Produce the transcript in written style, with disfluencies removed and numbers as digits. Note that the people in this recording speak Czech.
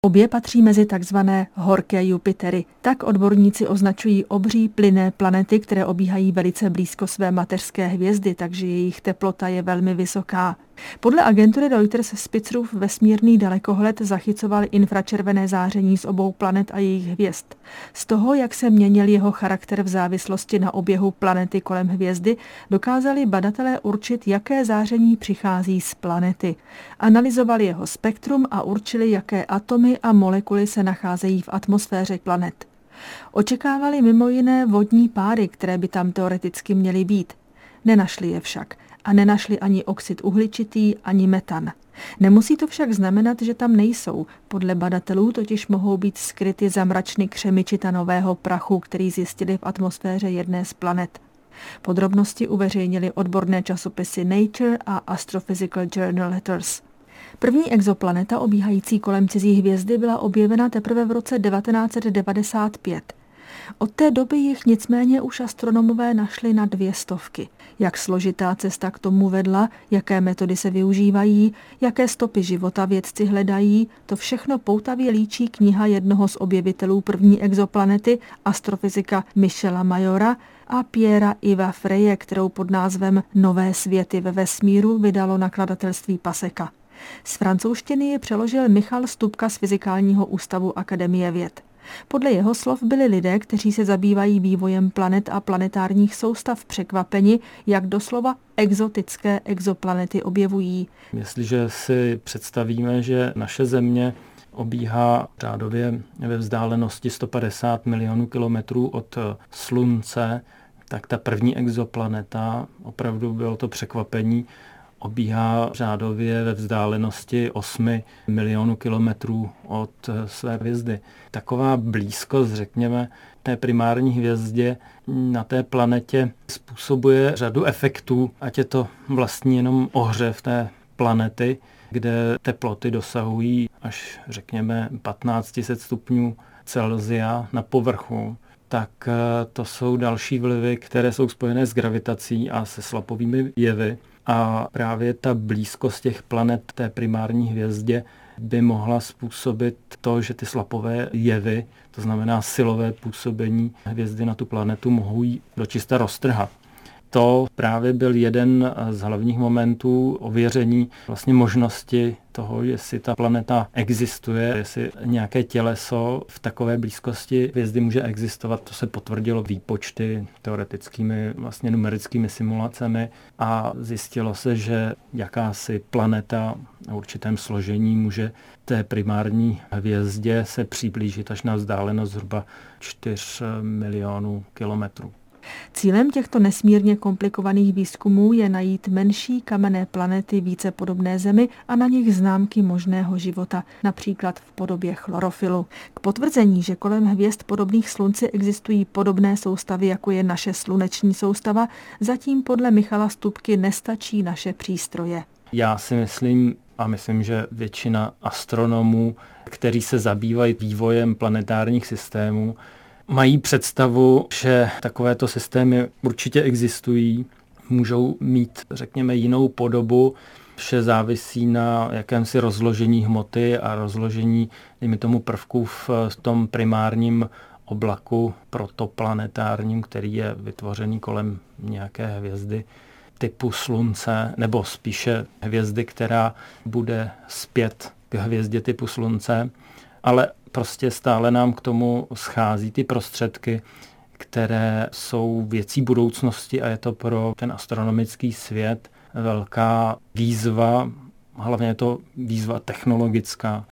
Obě patří mezi takzvané horké Jupitery. Tak odborníci označují obří plynné planety, které obíhají velice blízko své mateřské hvězdy, takže jejich teplota je velmi vysoká. Podle agentury Reuters Spitzruf vesmírný dalekohled zachycoval infračervené záření z obou planet a jejich hvězd. Z toho, jak se měnil jeho charakter v závislosti na oběhu planety kolem hvězdy, dokázali badatelé určit, jaké záření přichází z planety. Analyzovali jeho spektrum a určili, jaké atomy a molekuly se nacházejí v atmosféře planet. Očekávali mimo jiné vodní páry, které by tam teoreticky měly být. Nenašli je však. A nenašli ani oxid uhličitý, ani metan. Nemusí to však znamenat, že tam nejsou. Podle badatelů totiž mohou být skryty za mračny křemičitanového prachu, který zjistili v atmosféře jedné z planet. Podrobnosti uveřejnili odborné časopisy Nature a Astrophysical Journal Letters. První exoplaneta obíhající kolem cizí hvězdy byla objevena teprve v roce 1995. Od té doby jich nicméně už astronomové našli na 200. Jak složitá cesta k tomu vedla, jaké metody se využívají, jaké stopy života vědci hledají, to všechno poutavě líčí kniha jednoho z objevitelů první exoplanety, astrofyzika Michela Majora a Piera Iva Freje, kterou pod názvem Nové světy ve vesmíru vydalo nakladatelství Paseka. Z francouzštiny ji přeložil Michal Stupka z Fyzikálního ústavu Akademie věd. Podle jeho slov byli lidé, kteří se zabývají vývojem planet a planetárních soustav, překvapeni, jak doslova exotické exoplanety objevují. Jestliže si představíme, že naše Země obíhá řádově ve vzdálenosti 150 milionů kilometrů od Slunce, tak ta první exoplaneta, opravdu bylo to překvapení, obíhá řádově ve vzdálenosti 8 milionů kilometrů od své hvězdy. Taková blízkost, řekněme, té primární hvězdě na té planetě způsobuje řadu efektů, ať je to vlastně jenom ohřev té planety, kde teploty dosahují až, řekněme, 1500 stupňů Celsia na povrchu, tak to jsou další vlivy, které jsou spojené s gravitací a se slapovými jevy. A právě ta blízkost těch planet té primární hvězdě by mohla způsobit to, že ty slapové jevy, to znamená silové působení hvězdy na tu planetu, mohou ji dočista roztrhat. To právě byl jeden z hlavních momentů ověření vlastně možnosti toho, jestli ta planeta existuje, jestli nějaké těleso v takové blízkosti hvězdy může existovat. To se potvrdilo výpočty teoretickými vlastně numerickými simulacemi a zjistilo se, že jakási planeta na určitém složení může té primární hvězdě se přiblížit až na vzdálenost zhruba 4 milionů kilometrů. Cílem těchto nesmírně komplikovaných výzkumů je najít menší kamenné planety více podobné Zemi a na nich známky možného života, například v podobě chlorofilu. K potvrzení, že kolem hvězd podobných Slunci existují podobné soustavy, jako je naše sluneční soustava, zatím podle Michala Stupky nestačí naše přístroje. Já si myslím, a myslím, že většina astronomů, kteří se zabývají vývojem planetárních systémů, mají představu, že takovéto systémy určitě existují, můžou mít, řekněme, jinou podobu, vše závisí na jakémsi rozložení hmoty a rozložení, dejme tomu, prvků v tom primárním oblaku protoplanetárním, který je vytvořený kolem nějaké hvězdy typu Slunce, nebo spíše hvězdy, která bude zpět k hvězdě typu Slunce, ale prostě stále nám k tomu schází ty prostředky, které jsou věcí budoucnosti a je to pro ten astronomický svět velká výzva, hlavně je to výzva technologická.